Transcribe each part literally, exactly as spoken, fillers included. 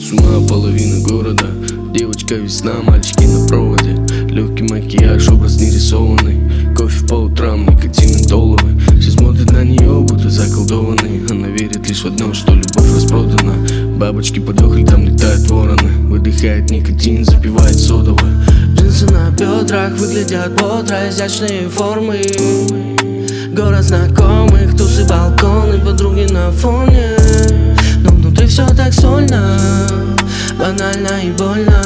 с ума половина города. Девочка весна, мальчики на проводе. Легкий макияж, образ нерисованный. Кофе по утрам, никотин ментоловый. Все смотрят на нее, будто заколдованный. Она верит лишь в одно, что любовь распродана. Бабочки подохли, там летают вороны. Выдыхает никотин, запивает содовое. Джинсы на бедрах выглядят бодро, изящные формы. Город знакомых, тусы, балконы, подруги на фоне. Но внутри все так сольно, банально и больно.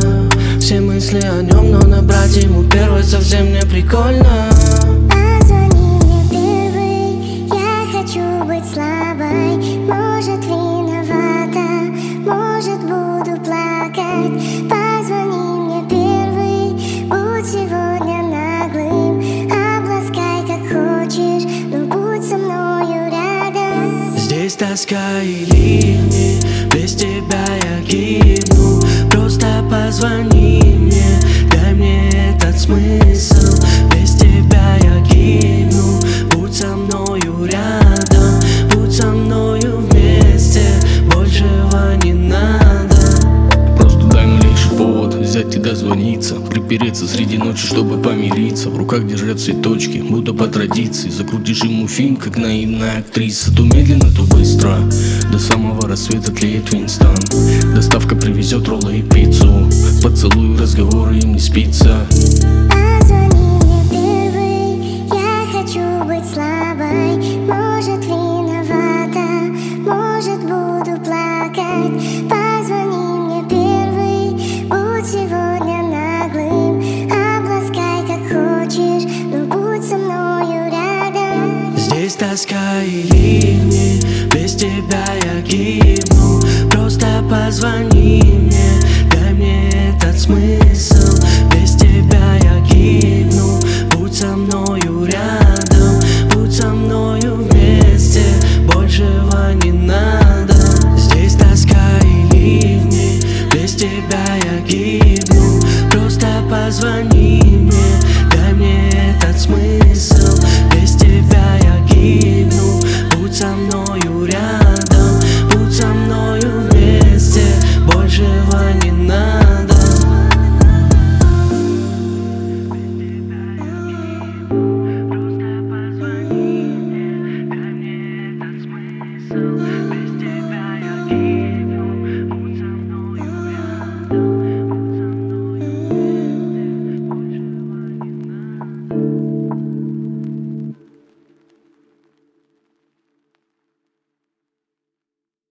Все мысли о нем, но набрать ему первой совсем не прикольно. Позвони мне первый, я хочу быть слабой. Может, виновата, может, буду плакать. Позвони мне первый, будь сегодня наглым. Обласкай как хочешь, но будь со мною рядом. Здесь тоска и ливни, без тебя я гибну. Просто позвони мне, дай мне этот смысл. Без тебя я гибну, будь со мною рядом. Будь со мною вместе, большего не надо. Просто дай малейший повод взять и дозвониться. Припереться среди ночи, чтобы помириться. В руках держать цветочки, будто по традиции. Закрутишь ему фильм, как наивная актриса. То медленно, то быстро, до самого рассвета тлеет Винстон. Доставка привезет роллы и пиццу. Поцелуй, разговоры, им не спится. Позвони мне первый, я хочу быть слабой. Может, виновата, может, буду плакать. Позвони мне первый, будь сегодня наглым. Обласкай как хочешь, но будь со мною рядом. Здесь тоска и ливни, без тебя я гибну. Просто позвони мне, дай мне этот смысл. Без тебя